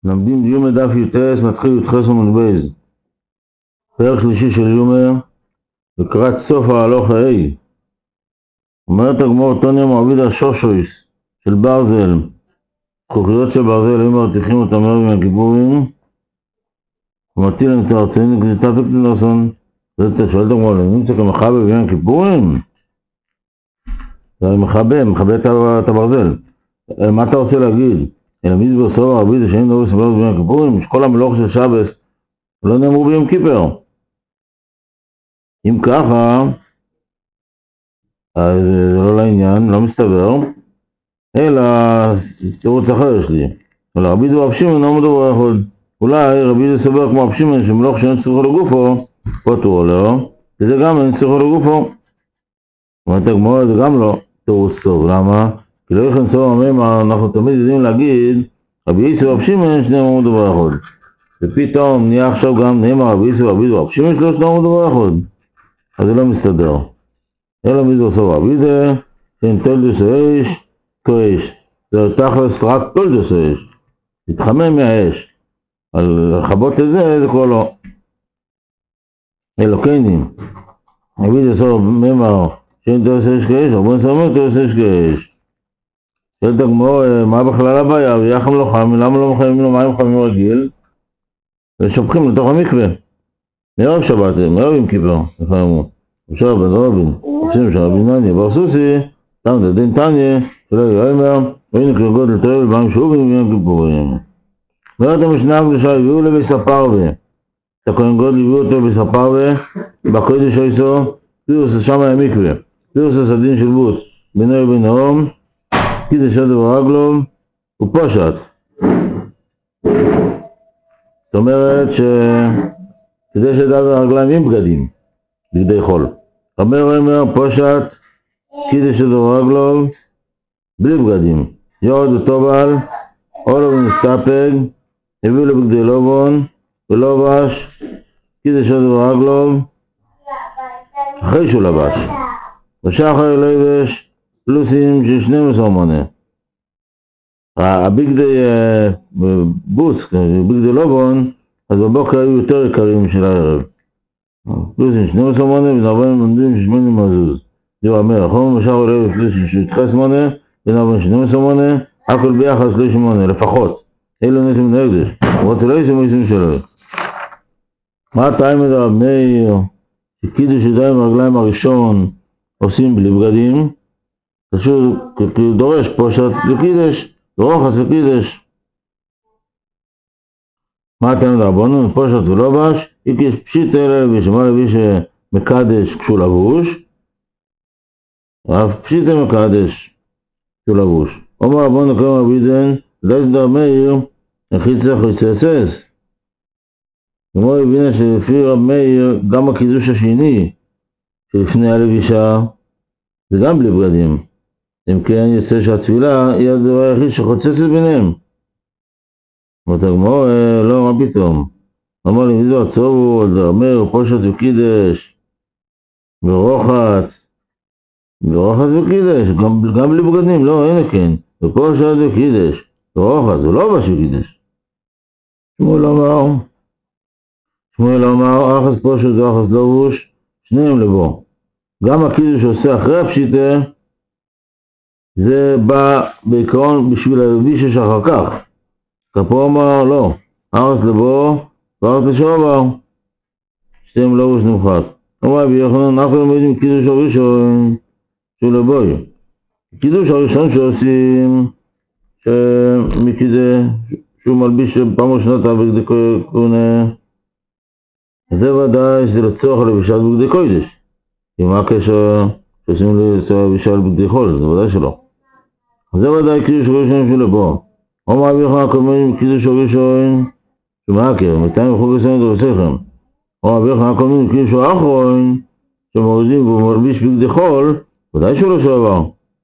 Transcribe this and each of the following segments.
למדים דיומא דף י"ט, מתחיל י"ח עמוד בייז. פרק שלישי של יומא, לקראת סוף ההלוך ההי. אומרת הגמור תוניה מעביד השושויס של ברזל, זכוכיות של ברזל, הם מרתיחים אותם ערב מהגיבורים, ומטיל להם את הארצאים לקליטת הקטינוסון. ואתה שואלת הגמור, נמצא כמחבה בביום הכיפורים? זה מכבה את הברזל. מה אתה רוצה להגיד? אלא מזבח סובר רבי זה שאין דורס מלוך ביום הכיפורים, שכל המלוך של שבס לא נאמרו ביום כיפר. אם ככה, אז זה לא לעניין, לא מסתבר, אלא תירוץ אחר יש לי. אבל רבי זה רב שמעון לא מדבר אחד. אולי רבי זה סובר כמו רב שמעון שמלוך שאין צריכו לגופו, פטור לו, וזה גם אין צריכו לגופו. אומרת הגמרא, זה גם לא תירוץ טוב. למה? כי לא יכולים סובר המימר, אנחנו תמיד יודעים להגיד רבי יצחק ורב שמעון שניהם מדבר אחד. ופתאום נהיה עכשיו גם נאמר רבי יצחק ורב שמעון שלושתם מדבר אחד. אז זה לא מסתדר. אלא מזבח סובר רבי זה שאין תולדוס האש כאש. זה תכלס רק תולדוס האש. להתחמם מהאש. על לכבות את זה כבר לא. אלוקינים. רבי זה סובר מימר שאין תולדוס האש כאש, רבן סובר תולדוס האש כאש. שואלת הגמרא, מה בכלל הבעיה? ויחם לא חם, למה לא מחממים לו מים חמים רגיל? ושופכים לתוך המקווה. מערב שבת, מערב עם כיפר, לפעמו. עכשיו בן רבין, עושים שרבין נניה, בר סוסי, תם דדין תניה, שלא יאמר, והנה כגודל תואל בהם שאובים וביום כיפורים. ואומרת המשנה הקדושה, הביאו לבית הפרווה. את הכהן גודל הביאו אותו לבית הפרווה, בקודש היסו, פירוס שם היה מקווה. פירוס הסדין של בוץ, בינו ובין האום, קידש שדו ורגלום, ופושט. זאת אומרת כדי שדו הרגליים עם בגדים, בגדי חול. אומר פושט, קידש שדו ורגלום, בלי בגדים. יורד וטובל, אולו ונסתפג, הביאו לבגדי לובון, ולובש, קידש שדו ורגלום, אחרי שהוא לבש. ושחר לבש, פלוסים של 12 מונה. הבגדי בוץ, בגדי לובון, אז בבוקר היו יותר יקרים של הערב. פלוסים 12 מונה, ונרבן עומדים 8 מזוז. זהו אומר, חום ושחר לבש פלוסים שתחס מונה, ונרבן 12 מונה, הכל ביחד 30 מונה, לפחות. אלו נסים נקדש, ורצו לא יסים ויסים שלו. מה הטעם את הרב מאיר, שקידוש ידיים הרגליים הראשון עושים בלי בגדים? חשוב, כי דורש פושט לקידש, ורוחץ לקידש. מה אתם דרבנו? פושט ולובש, איקיש פשיט אלה, ושמה לביא שמקדש כשהוא לבוש, אף פשיט מקדש כשהוא לבוש. אומר רבנו כמה רבידן, דייס דר מאיר, החיצה חיצסס. כמו הבינה שלפי רב מאיר, גם הקידוש השני, שלפני הלבישה, זה גם בלי בגדים. אם כן יוצא שהתפילה היא הדבר היחיד שחוצצת ביניהם. אומרת הגמרא, לא, מה פתאום? אמר לי, מי זה עצור, אומר, פושט וקידש, ורוחץ וקידש, גם בלי בגדים, לא, הנה כן, ופושט וקידש, ורוחץ, ולא בש וקידש. שמואל אמר, אחס פושט ואחס לבוש, שניהם לבוא. גם הקידוש שעושה אחרי הפשיטה, זה בא בעיקרון בשביל הלבישה שאחר כך. כפו אמר לא, ארץ לבוא וארץ לשובר, שתיים לבוש נמחק. אמר רבי יוחנן, אנחנו לומדים קידוש הראשון שהוא לבוי. קידוש הראשון שעושים, שהוא מלביש פעם ראשונה בגדי כהונה, זה ודאי שזה לצורך לבישת בגדי קודש. מה הקשר שעושים לבישת בגדי חול? זה ודאי שלא. זה ודאי קידוש הראשון שהוא לבוא. אומר רבי יוחנן הקודמים קידוש הראשון שמעקר, מתאים וחוג לסיים את הרציכם. אומר רבי יוחנן הקודמים קידוש האחרון שמורידים והוא מלביש בגדי חול, ודאי שהוא לא שעבר.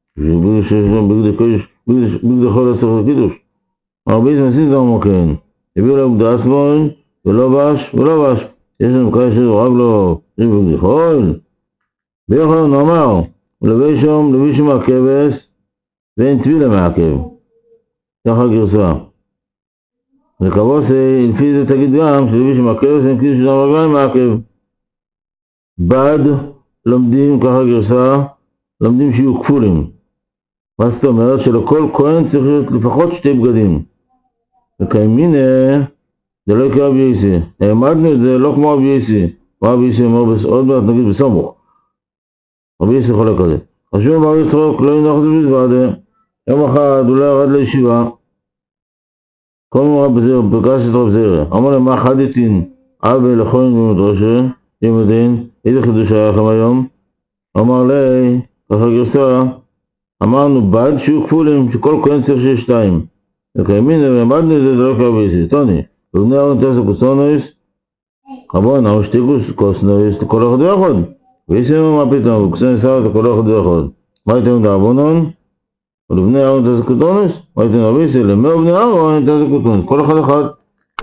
בגדי חול לצורך לקידוש. הרבי זמסית גם כן. הביאו לו בגדי עצמון ולא בש. יש לנו כאלה שזו רגלו בגדי חול. רבי יוחנן אמר, ולביא שם הכבש ואין טבילה מעכב. ככה גרסה. וכבוסי, לפי זה תגיד גם, שלפי שמעכב, זה כאילו שדם רגליים מעכב. בד לומדים, ככה גרסה, לומדים שיהיו כפולים. מה זאת אומרת? שלכל כהן צריך להיות לפחות 2 בגדים. וכימינה, זה לא יקרה רבי יוסי. העמדנו את זה לא כמו רבי יוסי. רבי יוסי אומר עוד מעט נגיד בסמוך. רבי יוסי חולק על זה. חשוב בר יצחוק, לא ינוח את זה בזוודה. יום אחד הוא לא ירד לישיבה. קוראים רב זיר, בקש את רב זיר. אמר להם, מה חדתין אבי לכהן במדרשה? ימדין, איזה חידוש היה לכם היום? אמר לי, ככה גרסה, אמרנו בד שיהיו כפולים, שכל כהן צריך שיהיה 2. וכימינה, ועמדנו את זה, זה לא יקרה רבי יוסי. טוני, ובני אהרון תעשו קוסונויס, רבון, אמרו 2 קוסונויס, כל אחד ואחד. וישימו מה פתאום, וכסן שר את כל אחד ואחד. מה הייתם דאבונון? ולבני אהרון תעשו קוסונויס? מה הייתם רבי יוסי? למאו בני אהרון תעשו קוסונויס, כל אחד אחד.